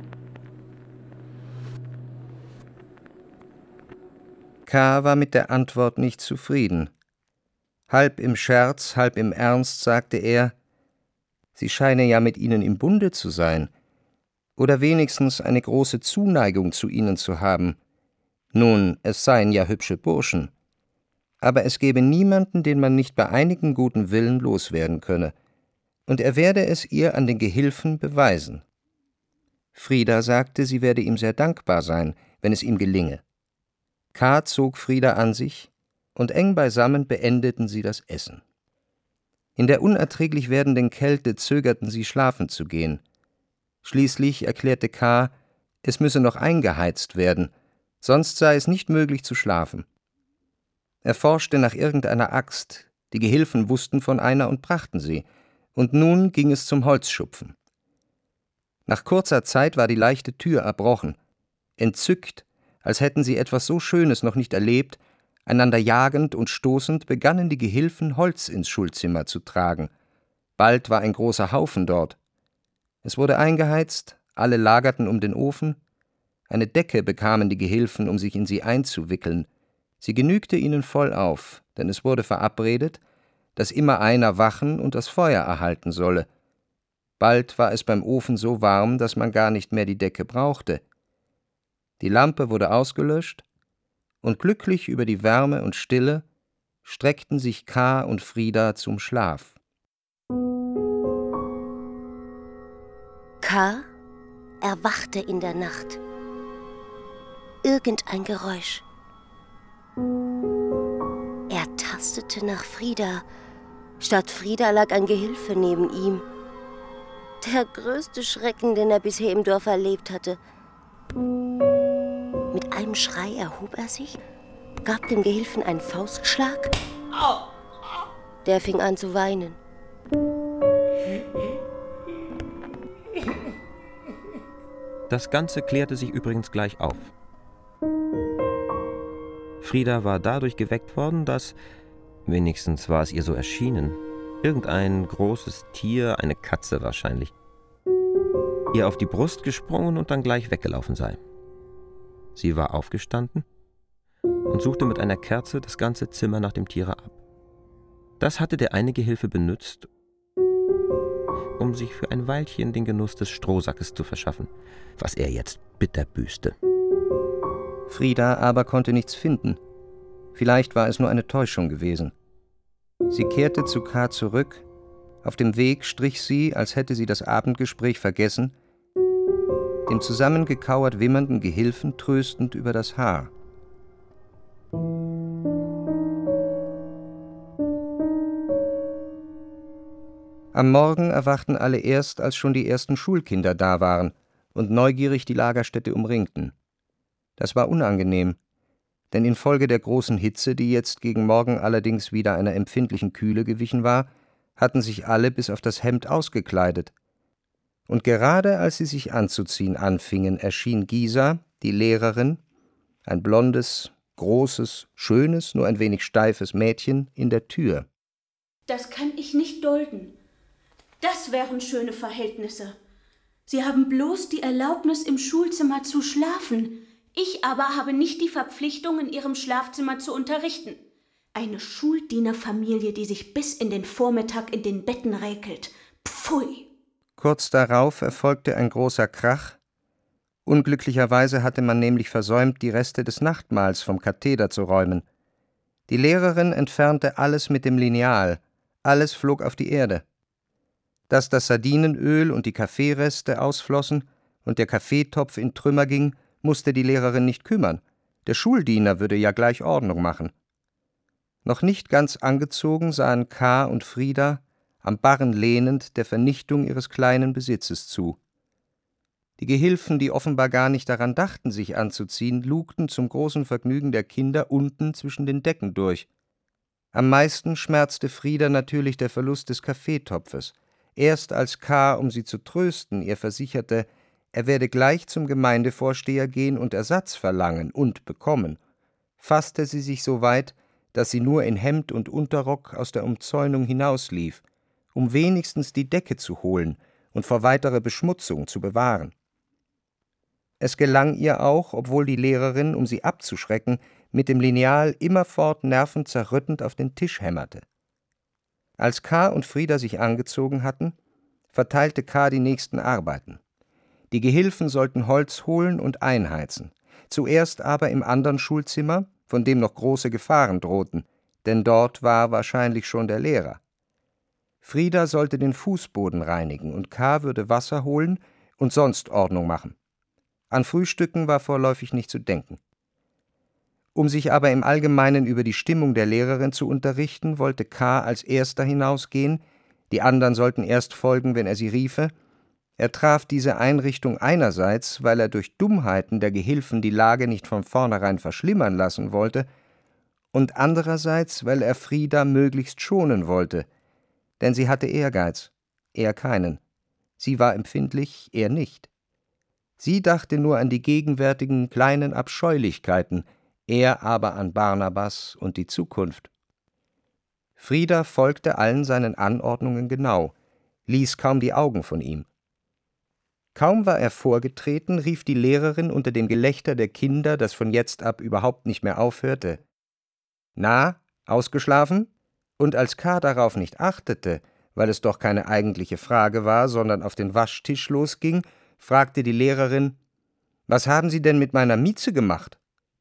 K. war mit der Antwort nicht zufrieden. Halb im Scherz, halb im Ernst sagte er, sie scheine ja mit ihnen im Bunde zu sein, oder wenigstens eine große Zuneigung zu ihnen zu haben. Nun, es seien ja hübsche Burschen. Aber es gäbe niemanden, den man nicht bei einigem guten Willen loswerden könne, und er werde es ihr an den Gehilfen beweisen. Frida sagte, sie werde ihm sehr dankbar sein, wenn es ihm gelinge. K. zog Frida an sich, und eng beisammen beendeten sie das Essen. In der unerträglich werdenden Kälte zögerten sie, schlafen zu gehen. Schließlich erklärte K., es müsse noch eingeheizt werden, sonst sei es nicht möglich zu schlafen. Er forschte nach irgendeiner Axt, die Gehilfen wussten von einer und brachten sie, und nun ging es zum Holzschupfen. Nach kurzer Zeit war die leichte Tür erbrochen. Entzückt, als hätten sie etwas so Schönes noch nicht erlebt, einander jagend und stoßend, begannen die Gehilfen, Holz ins Schulzimmer zu tragen. Bald war ein großer Haufen dort. Es wurde eingeheizt, alle lagerten um den Ofen. Eine Decke bekamen die Gehilfen, um sich in sie einzuwickeln. Sie genügte ihnen voll auf, denn es wurde verabredet, dass immer einer wachen und das Feuer erhalten solle. Bald war es beim Ofen so warm, dass man gar nicht mehr die Decke brauchte. Die Lampe wurde ausgelöscht, und glücklich über die Wärme und Stille streckten sich K. und Frida zum Schlaf. K. erwachte in der Nacht. Irgendein Geräusch. Er tastete nach Frida. Statt Frida lag ein Gehilfe neben ihm. Der größte Schrecken, den er bisher im Dorf erlebt hatte. Mit einem Schrei erhob er sich, gab dem Gehilfen einen Faustschlag. Der fing an zu weinen. Das Ganze klärte sich übrigens gleich auf. Frida war dadurch geweckt worden, dass, wenigstens war es ihr so erschienen, irgendein großes Tier, eine Katze wahrscheinlich, ihr auf die Brust gesprungen und dann gleich weggelaufen sei. Sie war aufgestanden und suchte mit einer Kerze das ganze Zimmer nach dem Tiere ab. Das hatte der eine Gehilfe benützt, um sich für ein Weilchen den Genuss des Strohsackes zu verschaffen, was er jetzt bitter büßte. Frida aber konnte nichts finden. Vielleicht war es nur eine Täuschung gewesen. Sie kehrte zu K. zurück. Auf dem Weg strich sie, als hätte sie das Abendgespräch vergessen, dem zusammengekauert wimmernden Gehilfen tröstend über das Haar. Am Morgen erwachten alle erst, als schon die ersten Schulkinder da waren und neugierig die Lagerstätte umringten. Das war unangenehm, denn infolge der großen Hitze, die jetzt gegen Morgen allerdings wieder einer empfindlichen Kühle gewichen war, hatten sich alle bis auf das Hemd ausgekleidet. Und gerade als sie sich anzuziehen anfingen, erschien Gisa, die Lehrerin, ein blondes, großes, schönes, nur ein wenig steifes Mädchen, in der Tür. Das kann ich nicht dulden. Das wären schöne Verhältnisse. Sie haben bloß die Erlaubnis, im Schulzimmer zu schlafen. Ich aber habe nicht die Verpflichtung, in ihrem Schlafzimmer zu unterrichten. Eine Schuldienerfamilie, die sich bis in den Vormittag in den Betten räkelt. Pfui! Kurz darauf erfolgte ein großer Krach. Unglücklicherweise hatte man nämlich versäumt, die Reste des Nachtmahls vom Katheder zu räumen. Die Lehrerin entfernte alles mit dem Lineal. Alles flog auf die Erde. Dass das Sardinenöl und die Kaffeereste ausflossen und der Kaffeetopf in Trümmer ging, musste die Lehrerin nicht kümmern. Der Schuldiener würde ja gleich Ordnung machen. Noch nicht ganz angezogen sahen K. und Frida, am Barren lehnend, der Vernichtung ihres kleinen Besitzes zu. Die Gehilfen, die offenbar gar nicht daran dachten, sich anzuziehen, lugten zum großen Vergnügen der Kinder unten zwischen den Decken durch. Am meisten schmerzte Frida natürlich der Verlust des Kaffeetopfes. Erst als K., um sie zu trösten, ihr versicherte, er werde gleich zum Gemeindevorsteher gehen und Ersatz verlangen und bekommen, fasste sie sich so weit, dass sie nur in Hemd und Unterrock aus der Umzäunung hinauslief, um wenigstens die Decke zu holen und vor weiterer Beschmutzung zu bewahren. Es gelang ihr auch, obwohl die Lehrerin, um sie abzuschrecken, mit dem Lineal immerfort nervenzerrüttend auf den Tisch hämmerte. Als K. und Frida sich angezogen hatten, verteilte K. die nächsten Arbeiten. Die Gehilfen sollten Holz holen und einheizen, zuerst aber im anderen Schulzimmer, von dem noch große Gefahren drohten, denn dort war wahrscheinlich schon der Lehrer. Frida sollte den Fußboden reinigen und K. würde Wasser holen und sonst Ordnung machen. An Frühstücken war vorläufig nicht zu denken. Um sich aber im Allgemeinen über die Stimmung der Lehrerin zu unterrichten, wollte K. als Erster hinausgehen, die anderen sollten erst folgen, wenn er sie riefe. Er traf diese Einrichtung einerseits, weil er durch Dummheiten der Gehilfen die Lage nicht von vornherein verschlimmern lassen wollte, und andererseits, weil er Frida möglichst schonen wollte, denn sie hatte Ehrgeiz, er keinen. Sie war empfindlich, er nicht. Sie dachte nur an die gegenwärtigen kleinen Abscheulichkeiten, er aber an Barnabas und die Zukunft. Frida folgte allen seinen Anordnungen genau, ließ kaum die Augen von ihm. Kaum war er vorgetreten, rief die Lehrerin unter dem Gelächter der Kinder, das von jetzt ab überhaupt nicht mehr aufhörte: »Na, ausgeschlafen?« Und als K. darauf nicht achtete, weil es doch keine eigentliche Frage war, sondern auf den Waschtisch losging, fragte die Lehrerin: »Was haben Sie denn mit meiner Mieze gemacht?«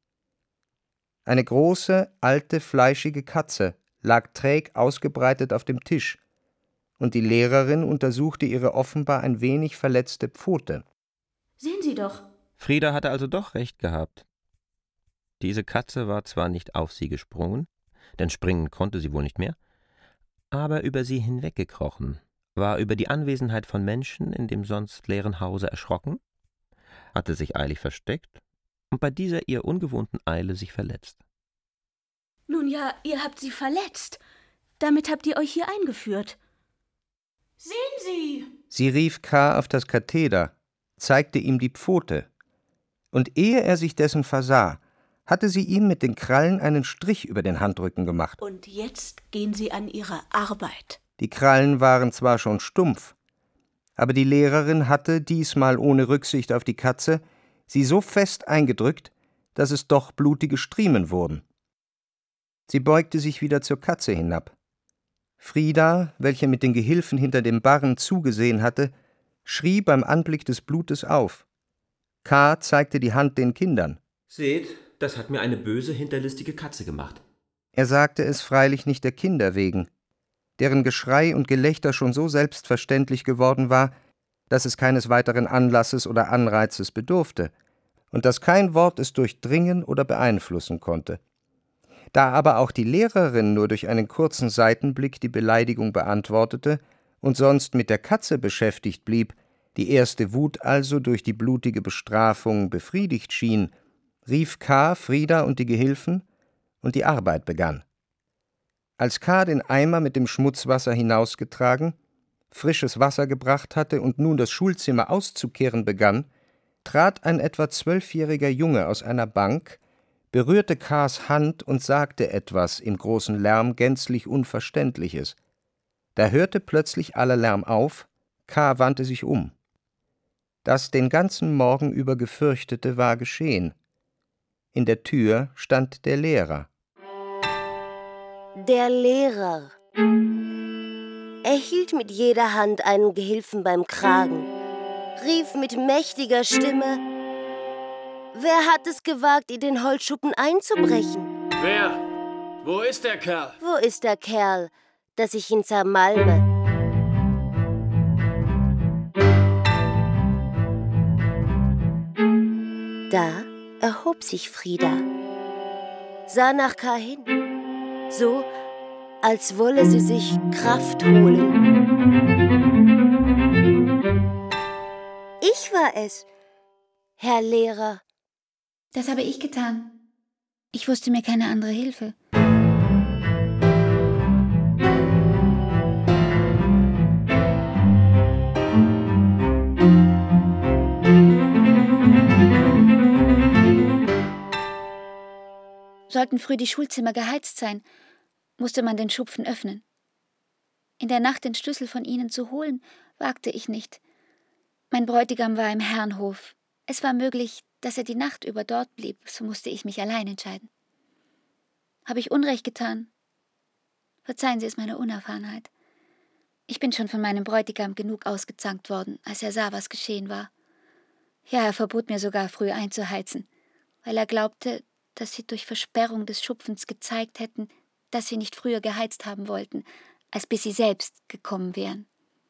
Eine große, alte, fleischige Katze lag träg ausgebreitet auf dem Tisch, und die Lehrerin untersuchte ihre offenbar ein wenig verletzte Pfote. »Sehen Sie doch.« Frida hatte also doch recht gehabt. Diese Katze war zwar nicht auf sie gesprungen, denn springen konnte sie wohl nicht mehr, aber über sie hinweggekrochen, war über die Anwesenheit von Menschen in dem sonst leeren Hause erschrocken, hatte sich eilig versteckt und bei dieser ihr ungewohnten Eile sich verletzt. »Nun ja, ihr habt sie verletzt. Damit habt ihr euch hier eingeführt. Sehen Sie!« Sie rief K. auf das Katheder, zeigte ihm die Pfote, und ehe er sich dessen versah, hatte sie ihm mit den Krallen einen Strich über den Handrücken gemacht. Und jetzt gehen Sie an Ihre Arbeit. Die Krallen waren zwar schon stumpf, aber die Lehrerin hatte, diesmal ohne Rücksicht auf die Katze, sie so fest eingedrückt, dass es doch blutige Striemen wurden. Sie beugte sich wieder zur Katze hinab. Frida, welche mit den Gehilfen hinter dem Barren zugesehen hatte, schrie beim Anblick des Blutes auf. K. zeigte die Hand den Kindern. Seht, das hat mir eine böse, hinterlistige Katze gemacht. Er sagte es freilich nicht der Kinder wegen, deren Geschrei und Gelächter schon so selbstverständlich geworden war, dass es keines weiteren Anlasses oder Anreizes bedurfte und dass kein Wort es durchdringen oder beeinflussen konnte. Da aber auch die Lehrerin nur durch einen kurzen Seitenblick die Beleidigung beantwortete und sonst mit der Katze beschäftigt blieb, die erste Wut also durch die blutige Bestrafung befriedigt schien, rief K. Frida und die Gehilfen, und die Arbeit begann. Als K. den Eimer mit dem Schmutzwasser hinausgetragen, frisches Wasser gebracht hatte und nun das Schulzimmer auszukehren begann, trat ein etwa 12-jähriger Junge aus einer Bank, berührte K.s Hand und sagte etwas im großen Lärm gänzlich Unverständliches. Da hörte plötzlich aller Lärm auf, K. wandte sich um. Das den ganzen Morgen über Gefürchtete war geschehen. In der Tür stand der Lehrer. Der Lehrer. Er hielt mit jeder Hand einen Gehilfen beim Kragen, rief mit mächtiger Stimme: Wer hat es gewagt, in den Holzschuppen einzubrechen? Wer? Wo ist der Kerl? Wo ist der Kerl, dass ich ihn zermalme? Da erhob sich Frida, sah nach K. hin, so als wolle sie sich Kraft holen. Ich war es, Herr Lehrer. Das habe ich getan. Ich wusste mir keine andere Hilfe. Sollten früh die Schulzimmer geheizt sein, musste man den Schupfen öffnen. In der Nacht den Schlüssel von ihnen zu holen, wagte ich nicht. Mein Bräutigam war im Herrenhof. Es war möglich, dass er die Nacht über dort blieb, so musste ich mich allein entscheiden. Habe ich Unrecht getan? Verzeihen Sie es meiner Unerfahrenheit. Ich bin schon von meinem Bräutigam genug ausgezankt worden, als er sah, was geschehen war. Ja, er verbot mir sogar, früh einzuheizen, weil er glaubte, dass sie durch Versperrung des Schupfens gezeigt hätten, dass sie nicht früher geheizt haben wollten, als bis sie selbst gekommen wären.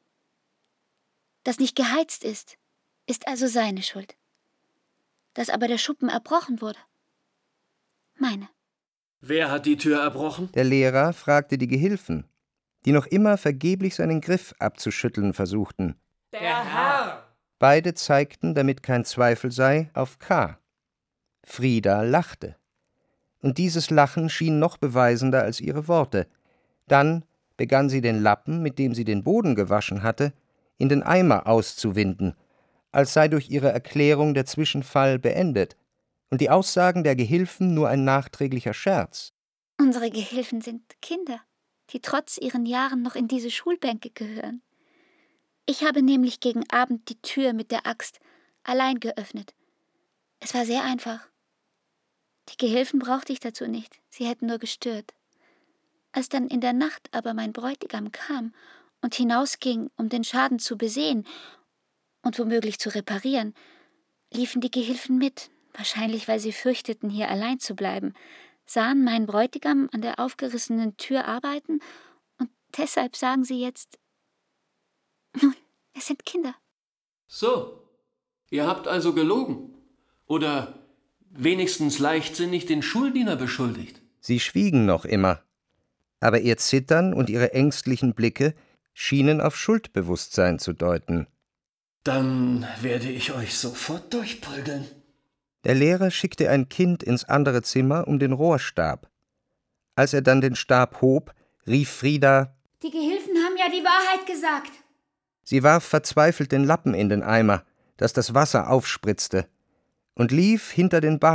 Dass nicht geheizt ist also seine Schuld. Dass aber der Schuppen erbrochen wurde, meine. Wer hat die Tür erbrochen? Der Lehrer fragte die Gehilfen, die noch immer vergeblich seinen Griff abzuschütteln versuchten. Der Herr! Beide zeigten, damit kein Zweifel sei, auf K. Frida lachte. Und dieses Lachen schien noch beweisender als ihre Worte. Dann begann sie den Lappen, mit dem sie den Boden gewaschen hatte, in den Eimer auszuwinden, als sei durch ihre Erklärung der Zwischenfall beendet und die Aussagen der Gehilfen nur ein nachträglicher Scherz. Unsere Gehilfen sind Kinder, die trotz ihren Jahren noch in diese Schulbänke gehören. Ich habe nämlich gegen Abend die Tür mit der Axt allein geöffnet. Es war sehr einfach. Die Gehilfen brauchte ich dazu nicht, sie hätten nur gestört. Als dann in der Nacht aber mein Bräutigam kam und hinausging, um den Schaden zu besehen und womöglich zu reparieren, liefen die Gehilfen mit, wahrscheinlich weil sie fürchteten, hier allein zu bleiben, sahen meinen Bräutigam an der aufgerissenen Tür arbeiten und deshalb sagen sie jetzt: Nun, es sind Kinder. So, ihr habt also gelogen. Oder wenigstens leichtsinnig den Schuldiener beschuldigt. Sie schwiegen noch immer, aber ihr Zittern und ihre ängstlichen Blicke schienen auf Schuldbewusstsein zu deuten. Dann werde ich euch sofort durchprügeln. Der Lehrer schickte ein Kind ins andere Zimmer um den Rohrstab. Als er dann den Stab hob, rief Frida: Die Gehilfen haben ja die Wahrheit gesagt. Sie warf verzweifelt den Lappen in den Eimer, dass das Wasser aufspritzte, und lief hinter den Barren,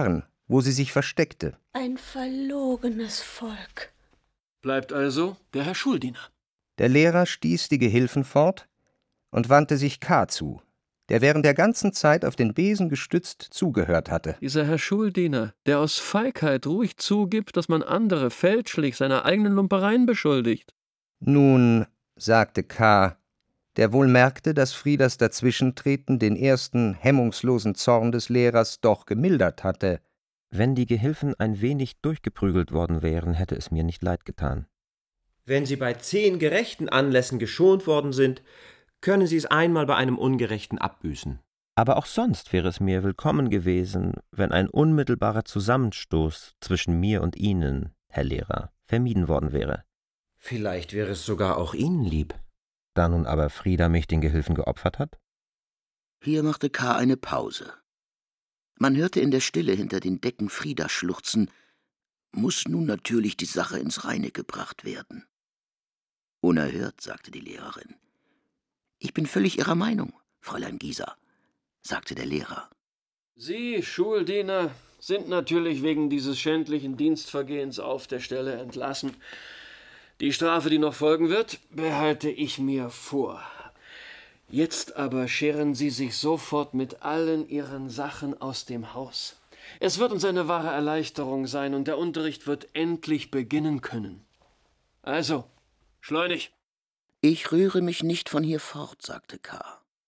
wo sie sich versteckte. Ein verlogenes Volk. Bleibt also der Herr Schuldiener. Der Lehrer stieß die Gehilfen fort und wandte sich K. zu, der während der ganzen Zeit auf den Besen gestützt zugehört hatte. Dieser Herr Schuldiener, der aus Feigheit ruhig zugibt, dass man andere fälschlich seiner eigenen Lumpereien beschuldigt. Nun, sagte K., der wohl merkte, dass Friedas Dazwischentreten den ersten hemmungslosen Zorn des Lehrers doch gemildert hatte. Wenn die Gehilfen ein wenig durchgeprügelt worden wären, hätte es mir nicht leid getan. Wenn sie bei 10 gerechten Anlässen geschont worden sind, können sie es einmal bei einem ungerechten abbüßen. Aber auch sonst wäre es mir willkommen gewesen, wenn ein unmittelbarer Zusammenstoß zwischen mir und Ihnen, Herr Lehrer, vermieden worden wäre. Vielleicht wäre es sogar auch Ihnen lieb. Da nun aber Frieda mich den Gehilfen geopfert hat? Hier machte K. eine Pause. Man hörte in der Stille hinter den Decken Frieda schluchzen. Muss nun natürlich die Sache ins Reine gebracht werden. Unerhört, sagte die Lehrerin. »Ich bin völlig Ihrer Meinung, Fräulein Gieser«, sagte der Lehrer. Sie, Schuldiener, sind natürlich wegen dieses schändlichen Dienstvergehens auf der Stelle entlassen. Die Strafe, die noch folgen wird, behalte ich mir vor. Jetzt aber scheren Sie sich sofort mit allen Ihren Sachen aus dem Haus. Es wird uns eine wahre Erleichterung sein und der Unterricht wird endlich beginnen können. Also, schleunig! »Ich rühre mich nicht von hier fort«, sagte K.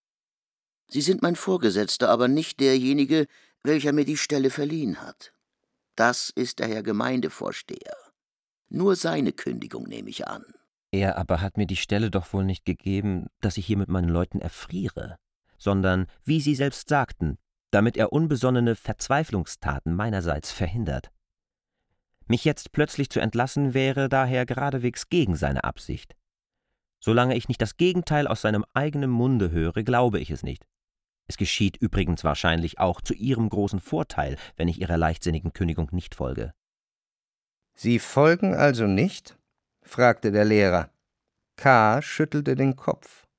»Sie sind mein Vorgesetzter, aber nicht derjenige, welcher mir die Stelle verliehen hat. Das ist der Herr Gemeindevorsteher. Nur seine Kündigung nehme ich an.« Er aber hat mir die Stelle doch wohl nicht gegeben, dass ich hier mit meinen Leuten erfriere, sondern, wie Sie selbst sagten, damit er unbesonnene Verzweiflungstaten meinerseits verhindert. Mich jetzt plötzlich zu entlassen, wäre daher geradewegs gegen seine Absicht. Solange ich nicht das Gegenteil aus seinem eigenen Munde höre, glaube ich es nicht. Es geschieht übrigens wahrscheinlich auch zu Ihrem großen Vorteil, wenn ich Ihrer leichtsinnigen Kündigung nicht folge. »Sie folgen also nicht?« fragte der Lehrer. K. schüttelte den Kopf.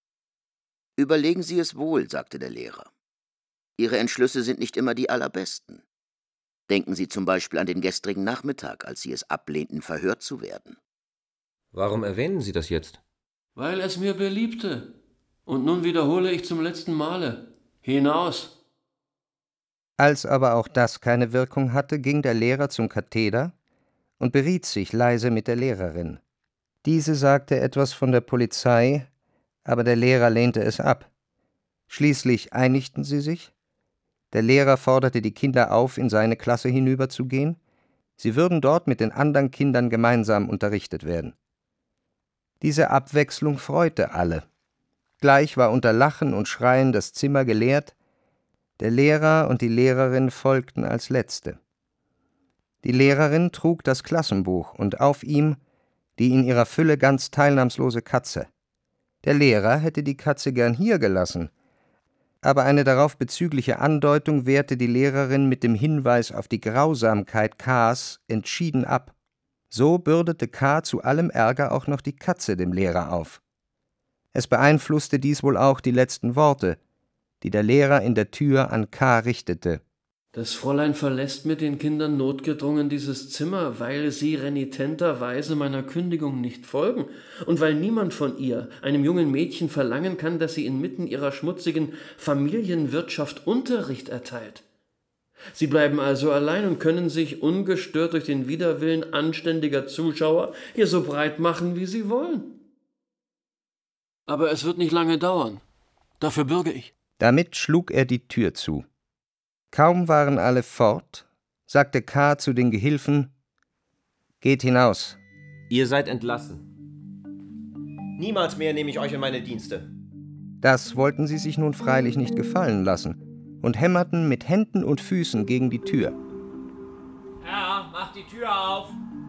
»Überlegen Sie es wohl«, sagte der Lehrer. »Ihre Entschlüsse sind nicht immer die allerbesten. Denken Sie zum Beispiel an den gestrigen Nachmittag, als Sie es ablehnten, verhört zu werden.« »Warum erwähnen Sie das jetzt?« »Weil es mir beliebte. Und nun wiederhole ich zum letzten Male. Hinaus!« Als aber auch das keine Wirkung hatte, ging der Lehrer zum Katheder und beriet sich leise mit der Lehrerin. Diese sagte etwas von der Polizei, aber der Lehrer lehnte es ab. Schließlich einigten sie sich. Der Lehrer forderte die Kinder auf, in seine Klasse hinüberzugehen. Sie würden dort mit den anderen Kindern gemeinsam unterrichtet werden. Diese Abwechslung freute alle. Gleich war unter Lachen und Schreien das Zimmer geleert. Der Lehrer und die Lehrerin folgten als Letzte. Die Lehrerin trug das Klassenbuch und auf ihm die in ihrer Fülle ganz teilnahmslose Katze. Der Lehrer hätte die Katze gern hier gelassen, aber eine darauf bezügliche Andeutung wehrte die Lehrerin mit dem Hinweis auf die Grausamkeit K.s entschieden ab. So bürdete K. zu allem Ärger auch noch die Katze dem Lehrer auf. Es beeinflusste dies wohl auch die letzten Worte, die der Lehrer in der Tür an K. richtete. Das Fräulein verlässt mit den Kindern notgedrungen dieses Zimmer, weil sie renitenterweise meiner Kündigung nicht folgen und weil niemand von ihr, einem jungen Mädchen, verlangen kann, dass sie inmitten ihrer schmutzigen Familienwirtschaft Unterricht erteilt. Sie bleiben also allein und können sich ungestört durch den Widerwillen anständiger Zuschauer hier so breit machen, wie sie wollen. Aber es wird nicht lange dauern. Dafür bürge ich. Damit schlug er die Tür zu. Kaum waren alle fort, sagte K. zu den Gehilfen: »Geht hinaus.« »Ihr seid entlassen. Niemals mehr nehme ich euch in meine Dienste.« Das wollten sie sich nun freilich nicht gefallen lassen und hämmerten mit Händen und Füßen gegen die Tür. Herr, macht die Tür auf!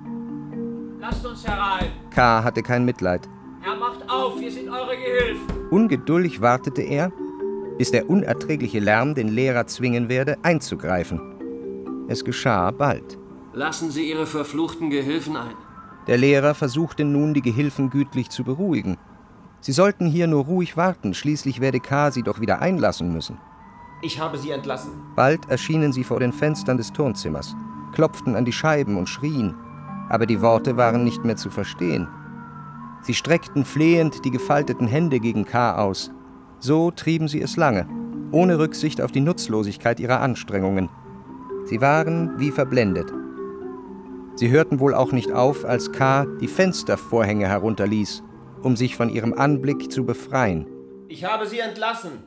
Lasst uns herein! K. hatte kein Mitleid. Herr, macht auf, wir sind eure Gehilfen! Ungeduldig wartete er, bis der unerträgliche Lärm den Lehrer zwingen werde, einzugreifen. Es geschah bald. Lassen Sie Ihre verfluchten Gehilfen ein. Der Lehrer versuchte nun, die Gehilfen gütlich zu beruhigen. Sie sollten hier nur ruhig warten, schließlich werde K. sie doch wieder einlassen müssen. Ich habe sie entlassen. Bald erschienen sie vor den Fenstern des Turnzimmers, klopften an die Scheiben und schrien, aber die Worte waren nicht mehr zu verstehen. Sie streckten flehend die gefalteten Hände gegen K. aus. So trieben sie es lange, ohne Rücksicht auf die Nutzlosigkeit ihrer Anstrengungen. Sie waren wie verblendet. Sie hörten wohl auch nicht auf, als K. die Fenstervorhänge herunterließ, um sich von ihrem Anblick zu befreien. Ich habe sie entlassen.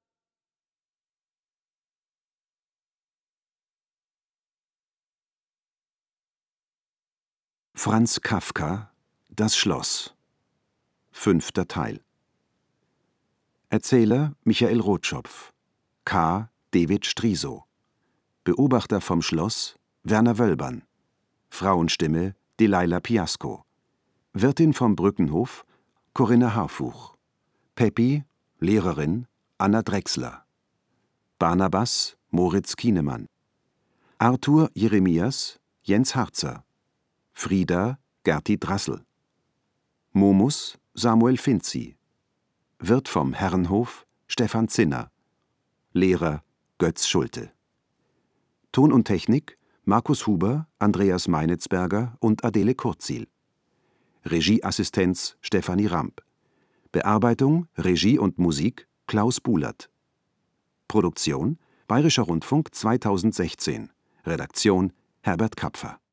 Franz Kafka, Das Schloss. 5. Teil. Erzähler Michael Rotschopf. K. David Strisow. Beobachter vom Schloss Werner Wölbern. Frauenstimme Delilah Piasco. Wirtin vom Brückenhof Corinna Harfuch. Peppi, Lehrerin Anna Drechsler. Barnabas Moritz Kienemann. Arthur Jeremias Jens Harzer. Frieda Gerti Drassel. Momus Samuel Finzi. Wirt vom Herrenhof Stefan Zinner. Lehrer Götz Schulte. Ton und Technik Markus Huber, Andreas Meinitzberger und Adele Kurzil. Regieassistenz Stefanie Ramp. Bearbeitung, Regie und Musik Klaus Buhlert. Produktion Bayerischer Rundfunk 2016. Redaktion Herbert Kapfer.